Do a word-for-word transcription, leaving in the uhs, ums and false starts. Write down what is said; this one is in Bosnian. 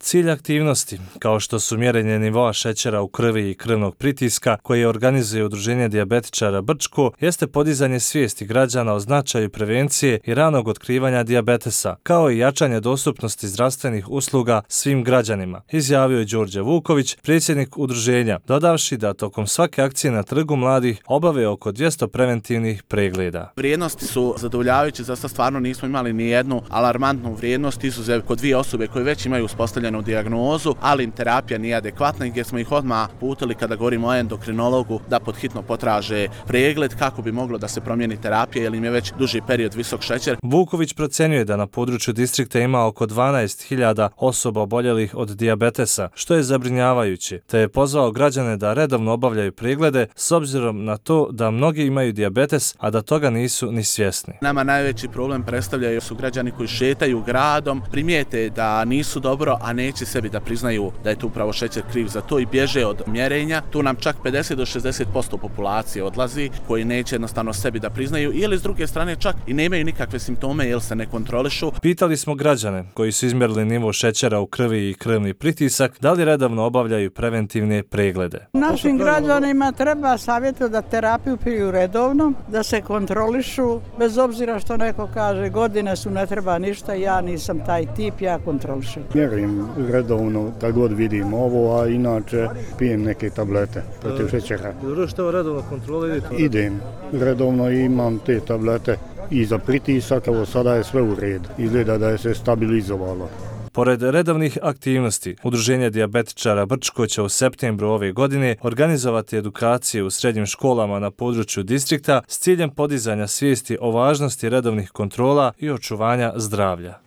Cilj aktivnosti, kao što su mjerenje nivoa šećera u krvi i krvnog pritiska, koje organizuje Udruženje dijabetičara Brčko, jeste podizanje svijesti građana o značaju prevencije i ranog otkrivanja dijabetesa, kao i jačanje dostupnosti zdravstvenih usluga svim građanima, izjavio je Đorđe Vuković, predsjednik udruženja, dodavši da tokom svake akcije na Trgu mladih obave oko dvjesto preventivnih pregleda. Vrijednosti su zadovoljavajuće, za sad stvarno nismo imali ni jednu alarmantnu vrijednost, izuzev kod dvije osobe koje već imaju uspostavljenu dijagnozu, ali im terapija nije adekvatna i gdje smo ih odmah putili kada govorimo o endokrinologu da podhitno potraže pregled kako bi moglo da se promijeni terapija jer im je već duži period visok šećer. Vuković procjenjuje da na području distrikta ima oko dvanaest hiljada osoba oboljelih od dijabetesa, što je zabrinjavajuće, te je pozvao građane da redovno obavljaju preglede s obzirom na to da mnogi imaju dijabetes, a da toga nisu ni svjesni. Nama najveći problem predstavljaju su građani koji šetaju gradom, primijete da nisu dobro, a neće sebi da priznaju da je tu upravo šećer kriv za to i bježe od mjerenja. Tu nam čak pedeset do šezdeset posto populacije odlazi koji neće jednostavno sebi da priznaju ili s druge strane čak i nemaju nikakve simptome jer se ne kontrolišu. Pitali smo građane koji su izmjerili nivo šećera u krvi i krvni pritisak da li redovno obavljaju preventivne preglede. Našim građanima treba savjetovati da terapiju piju redovno, da se kontrolišu, bez obzira što neko kaže godine su, ne treba ništa, ja nisam taj tip, ja kontrolišem. Mjerim redovno kad god vidim ovo, a inače pijem neke tablete protiv šećera. Što redovno kontrolirate? Idem redovno i imam te tablete i za pritisak, evo sada je sve u redu. Izgleda da je se stabilizovalo. Pored redovnih aktivnosti, Udruženje dijabetičara Brčko će u septembru ove godine organizovati edukacije u srednjim školama na području distrikta s ciljem podizanja svijesti o važnosti redovnih kontrola i očuvanja zdravlja.